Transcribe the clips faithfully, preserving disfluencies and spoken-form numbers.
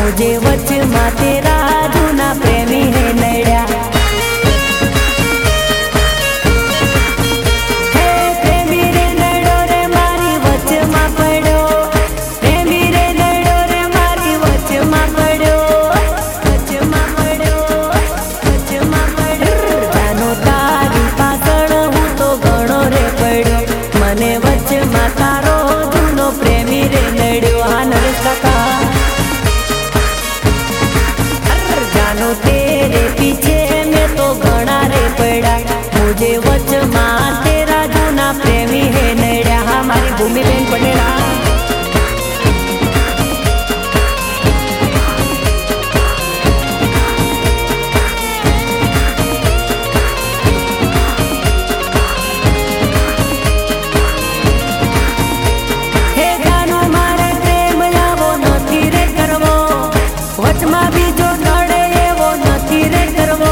मुझे वच मा तेरा जूना प्रेमी है नड्या। हे प्रेमी रे नड्यो रे मारी वच मा पड्यो, प्रेमी रे नड्यो रे मारी वच मा पड्यो, वच मा पड्यो, वच मा पड्यो। जानो तारी पाछळ हूँ तो घणो रे पड्यो, मने वच मा तारो जूनो प्रेमी रे नड्यो। हाँ नरेश काका, तेरे पीछे मैं तो घना रे पड़ा, मुझे वच मा तेरा जूना प्रेमी है नड्या। हमारी भूमि बेन पटेला हे जानो मारे प्रेम आवो नथी रे करवो, वच मा बीजो नड़े रे करवो।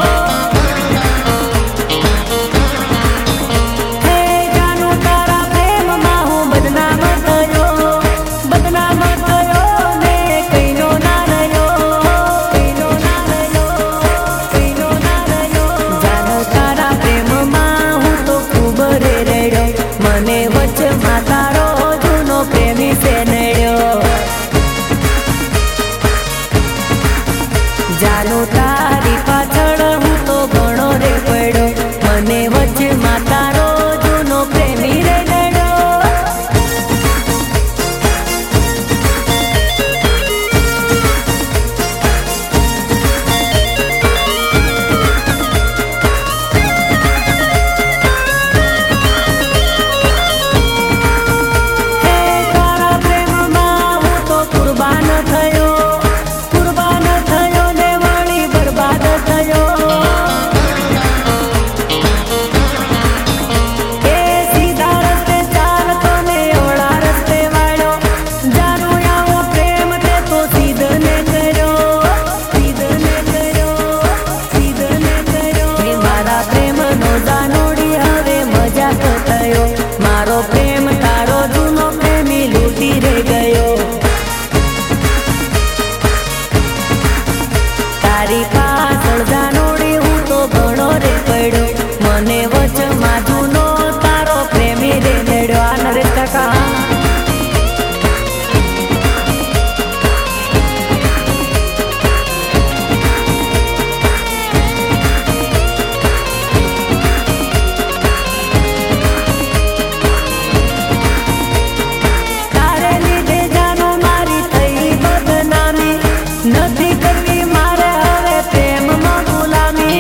हे जानो तारा प्रेम मा हूँ बदनाम थयो, बदनाम थयो ने कईनो ना रह्यो, कईनो ना रह्यो, कईनो ना रह्यो। जानो तारा प्रेम मा हूँ तो खूब रे रह्यो, मने वच मा तारो जूनो प्रेमी से नड्यो। जानो तारी पाछळ हूँ तो घणो रे पड्यो, मने वच मा तारो जूनो प्रेमी रे नड्यो। हे तारा प्रेम मा हूँ तो कुर्बान थयो, कुर्बान थयो ने वળી बर्बाद थयो। ए सीधा रस्ते चालतो ने ओळा रस्ते वाळ्यो, जानो आવો प्रेम ते तो सीधने कर्यो, सीधने कर्यो, सीधने कर्यो। हे मारा प्रेमनो जानोडी हवे मजाक थयो, मारो प्रेम तारो जूनो प्रेमी लूटी रे गयो। तारी पाछळ जानोडी हूँ तो घणो रे पड्यो, मने वच मा जूनो तारो प्रेमी रे नड्यो। आ नरेश काका, तारे लीधे जानो मारी थई बदनामी, नथी करवी मारे हवे प्रेम मा गुलामी।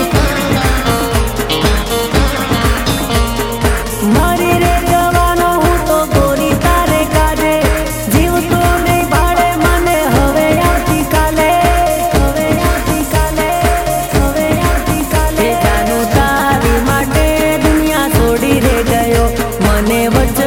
मरी रे जवानो हूँ तो गोरी तारे काजे, जीव तो नहीं भाड़े मने हवे आवती काले, हवे आवती काले, हवे आवती काले। जानो तारी माटे दुनिया छोड़ी रे गयो, मने वच